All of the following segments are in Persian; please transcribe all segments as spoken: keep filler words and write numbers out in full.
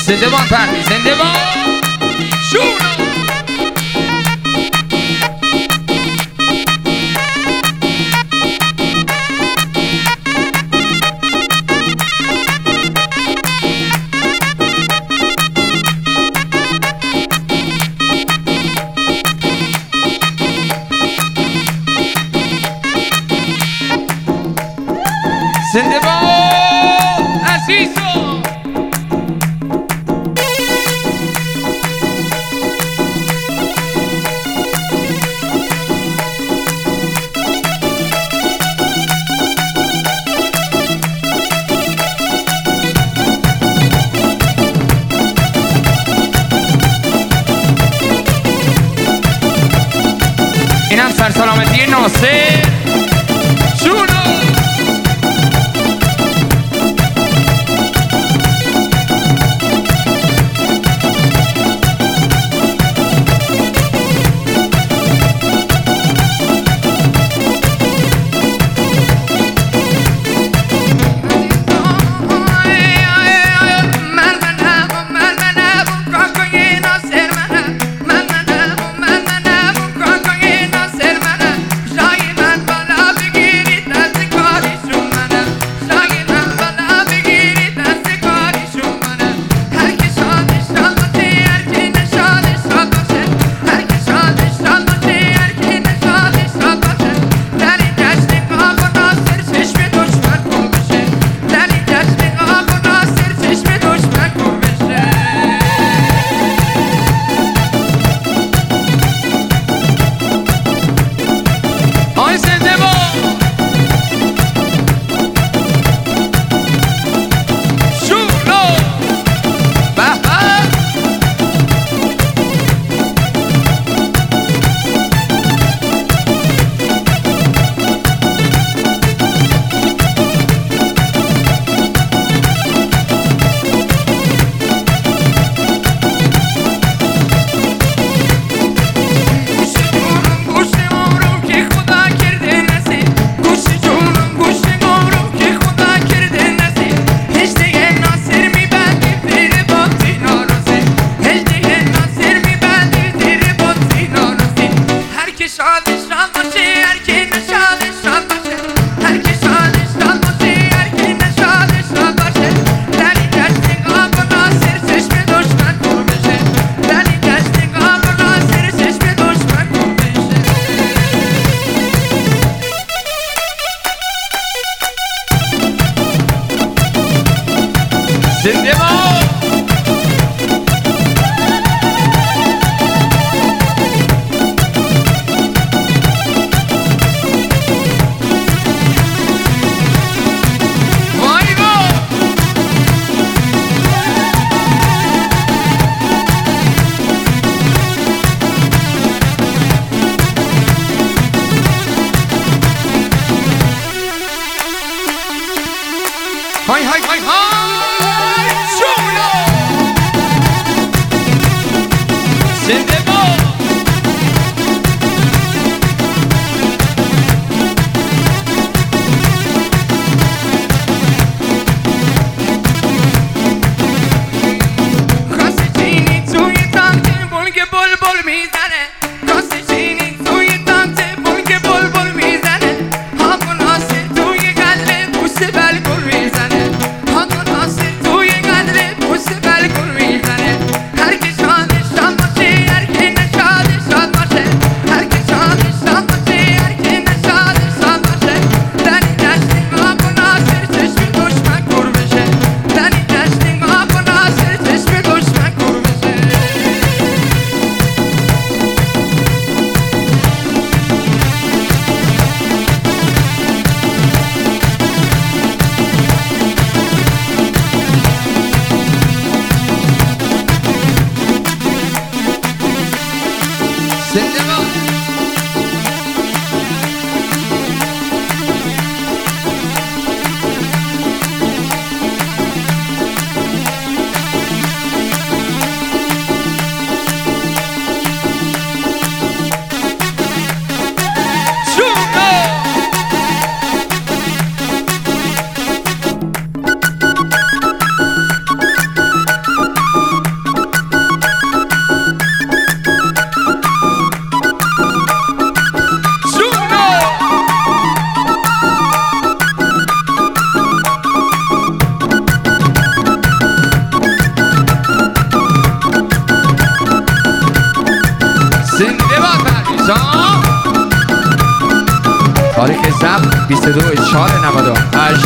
زندبان پردی زندبان شونو زندبان عزیزو اینم سرسلامتی ناصر شونو بیست و دو چهار نود و هشت.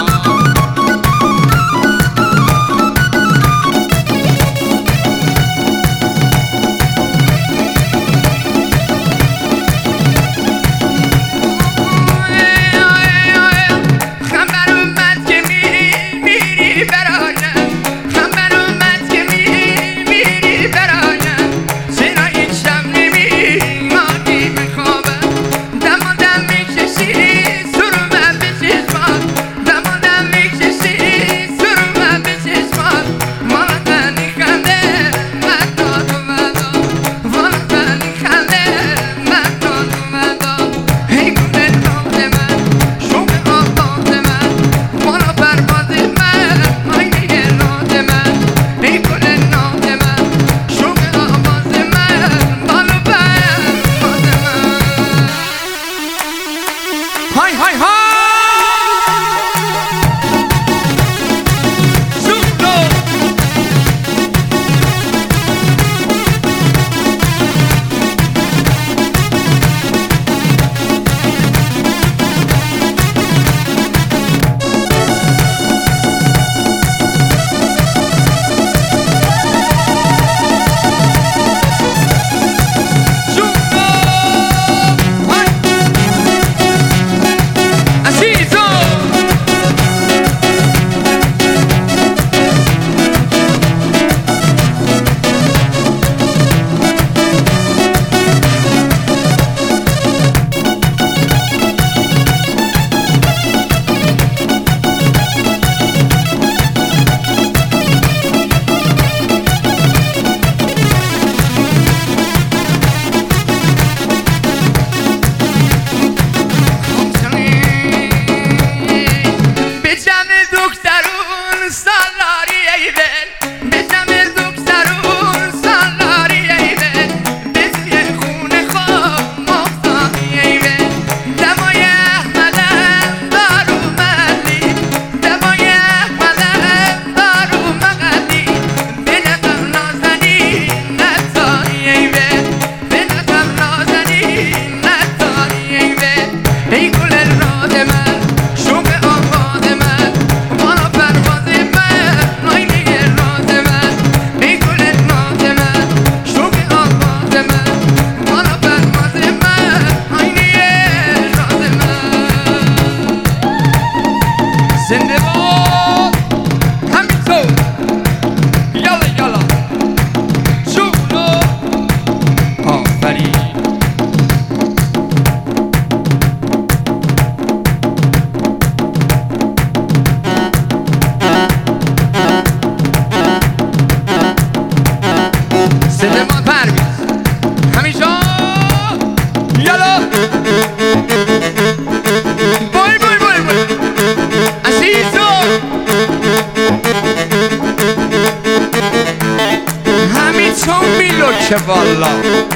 که والا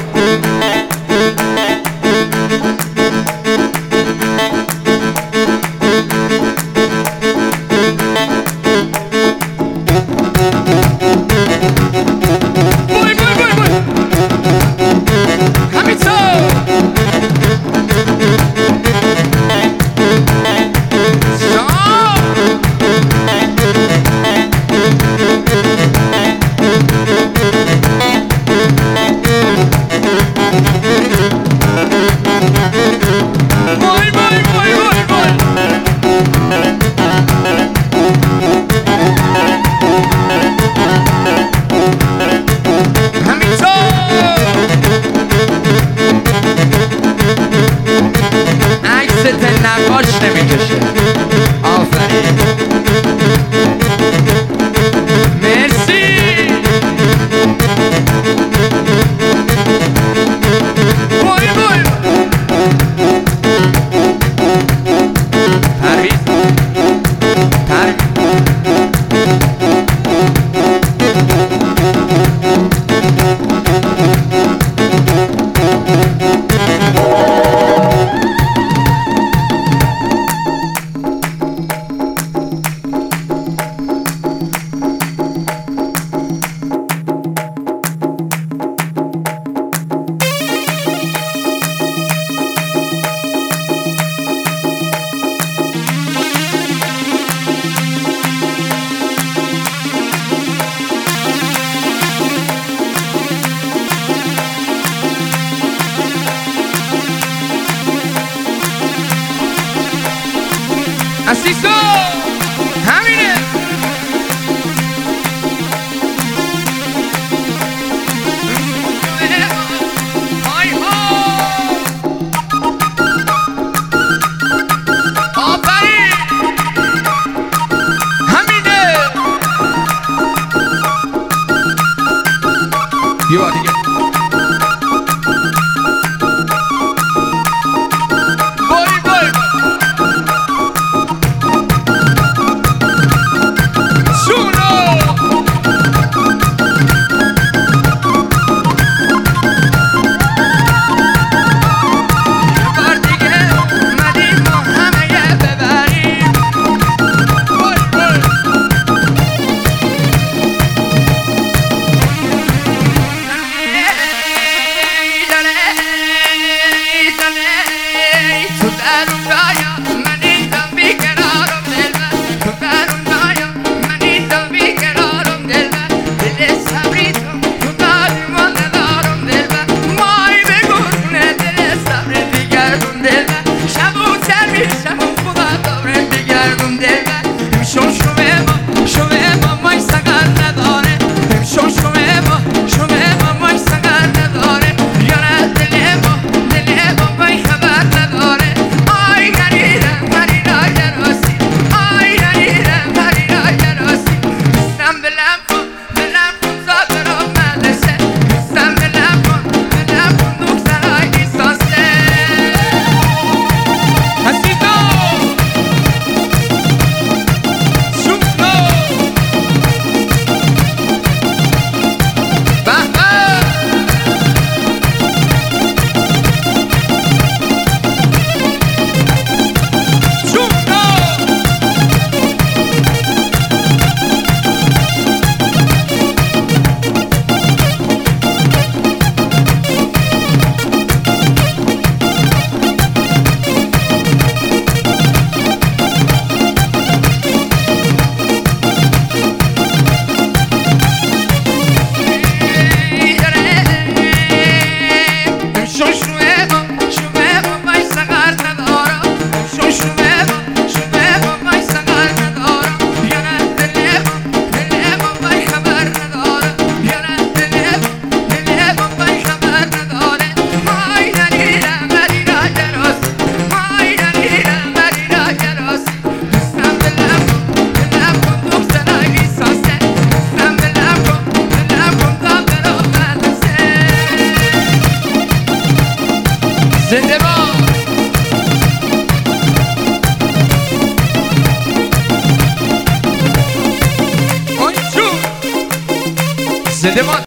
بوی بوی بوی بوی همینطور یه بار دیگه بای بای سونو یه بار دیگه اومدیم ما همه یه ببریم بای بای تو در اون رایا من اینجا بیقرارم دلبر تو در اون رایا من اینجا بیقرارم دلبر دل صبری تو تو داری من ندارم دلبر مای بگونه دل صبری بگردم دلبر شبوتر میشم و خدا دارم بگردم دلبر امشون شوه ما شوه ما مای سقر نداره امشون شوه ما شوه ما مای سقر نداره یاره دل ما دل ما مای خبر نداره آی گریره مرینا گراسی آی گریره مرینا گراسی بستم بلم کن بلم کن زادرم مدرسه بستم بلم کن بلم کن دخترای لیسانسه حسیدو سونو به به سونو امشون شوه ما شوه ما مای سقر ندارم امشون شوه ما شوه ما مای سقر ندارم یاره دل ما دل ما مای خبر نداره یاره دل ما دل ما مای خبر نداره مای نریره مرینا گراسی مای نریره مرینا گراسی بستم بلم کن بلم کن دخترای لیسانسه بستم بلم کن بلم کن دخترای مدرسه زنده باد زنده باد